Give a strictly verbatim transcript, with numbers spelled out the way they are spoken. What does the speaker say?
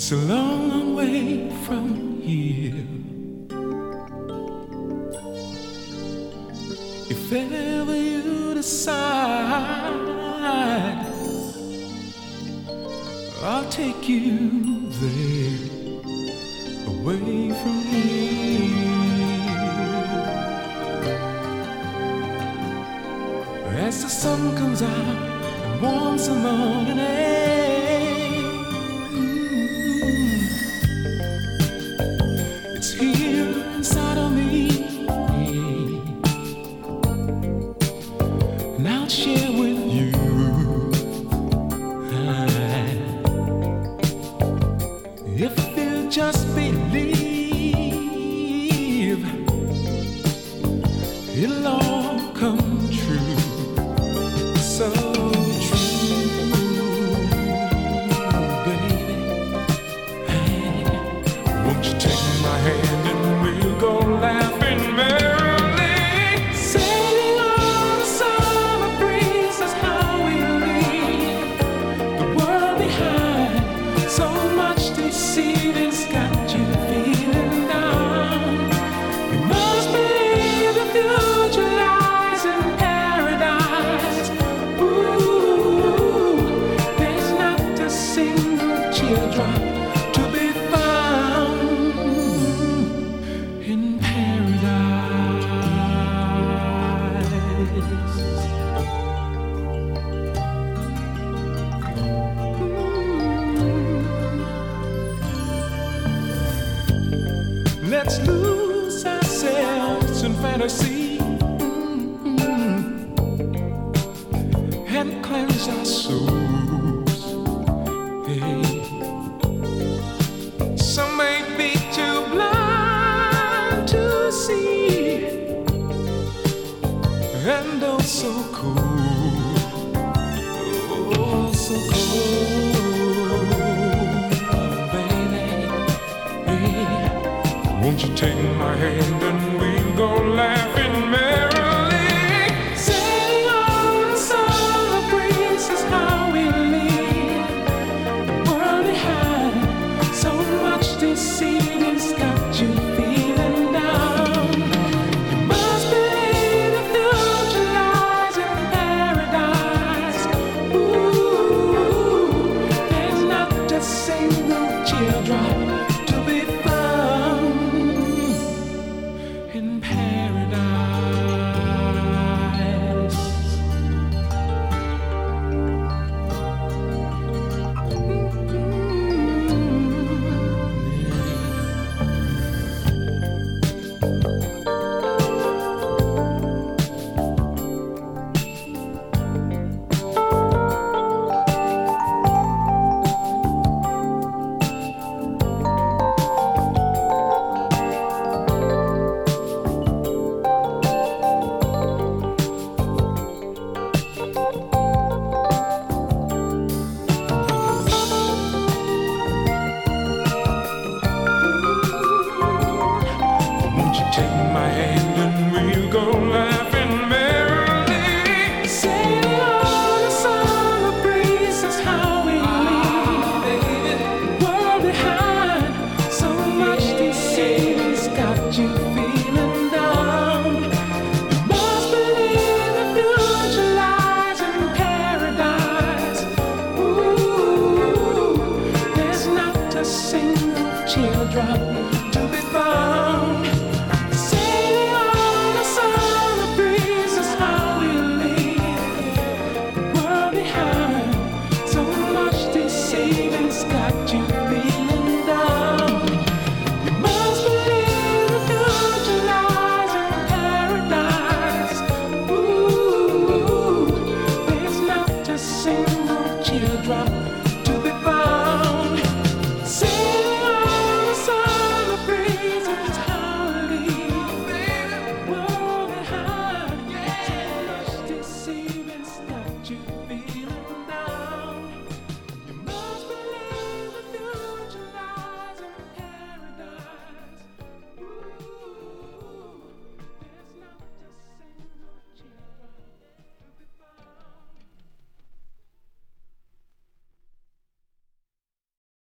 It's a long, long way from here. If ever you decide, I'll take you there, away from here. As the sun comes out and warms the morning air, it's here inside of me, and I'll share with you. If you just believe, it'll all come true. So true, baby. Hey, won't you take my hand and we'll go laughing merrily, sailing on the summer breeze. That's how we leave the world behind. So much to see, it's got you feeling down. You must believe the future lies in paradise. Ooh, there's not a single teardrop to be found in paradise. Let's lose ourselves in fantasy, mm-hmm, and cleanse our souls. Hey. Some may be too blind to see, and oh so cold, oh so cold, baby. Hey. Won't you take my hand and we'll go laughing merrily, sailing on the summer breeze. Is how we leave the world behind. So much to see, it's got you feeling down. You must believe the future lies in paradise. Ooh, there's not a single teardrop to be found in paradise.